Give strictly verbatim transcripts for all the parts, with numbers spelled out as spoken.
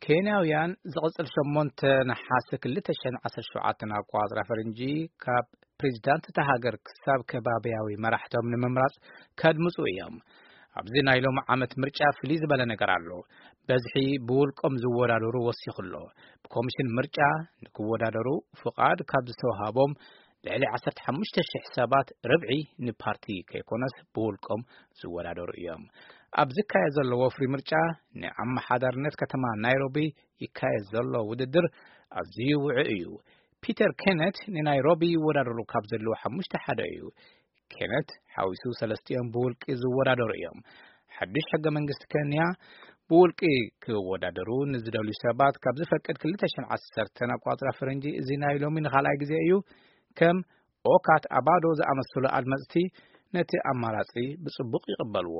ኬንያውያን ዝቕጽል ሸሞንተ ነሓስ ክልተ ሽሕን ዓሰርተ ሸውዓተ ኣቋጽራ ፈረንጂ ካብ ፕሬዝዳንት እታ ሃገር ክሳብ ከባቢያዊ መራሕቶም ንምምራጽ ከድምጹ እዮም። ኣብዚ ናይ ሎሚ ዓመት ምርጫ ፍልይ ዝበለ ነገር ኣሎ። በዝሒ ብውልቆም ዝወዳደሩ ወሲኹሎ ብኮሚሽን ምርጫ ንክወዳደሩ ፍቓድ ካብ ዝተዋሃቦም ልዕሊ ዓሰርተ ሓሙሽተ ሽሕ ሰባት ርብዒ ንፓርቲ ከይኮነስ ብውልቆም ዝወዳደሩ እዮም። ኣብ ዝካየድ ዘሎ ወፍሪ ምርጫ ንኣመሓዳርነት ከተማ ናይሮቢ ይካየድ ዘሎ ውድድር ኣዝዩ ውዑይ እዩ። ፒተር ኬነት ንናይሮቢ ይወዳደሩ ካብ ዘለዉ ሓሙሽተ ሓደ እዩ። ኬነት ሓዊሱ ሰለስቲኦም ብውልቂ ዝወዳደሩ እዮም። ሓድሽ ሕገ መንግስቲ ኬንያ ብውልቂ ክወዳደሩ ንዝደልዩ ሰባት ካብ ዝፈቅድ ክልተ ሽሕን ዓሰርተ ኣቋጽራ ፈረንጂ እዚ ናይ ሎሚ ንኻልኣይ ግዜ እዩ። ከም ኦካት ኣባዶ ዝኣመሰሉ ኣድመጽቲ ነቲ ኣማራጺ ብጽቡቕ ይቕበልዎ።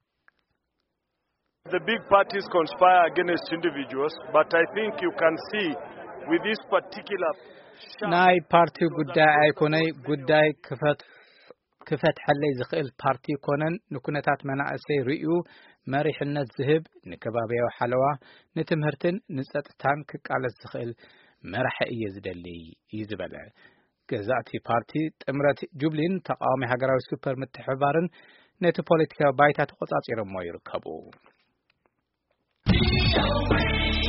The big parties conspire against individuals, but I think you can see with this particular ናይ ፓርቲ ጉዳይ ኣይኮነይ ጉዳይ ክፈት ክፈት ሓለይ ዝኽእል ፓርቲ ኮነን ንኩነታት መናእሰይ ርእዩ መሪሕነት ዝህብ ንከባቢያዊ ሓለዋ ንትምህርትን ንጸጥታን ክቃለስ ዝኽእል መራሒ እየ ዝደሊ እዩ ዝበለ። ገዛእቲ ፓርቲ ጥምረት ጁብሊን ተቃዋሚ ሃገራዊ ሱፐር ምትሕብባርን ነቲ ፖለቲካዊ ባይታ ተቆጻጺሮሞ ይርከቡ።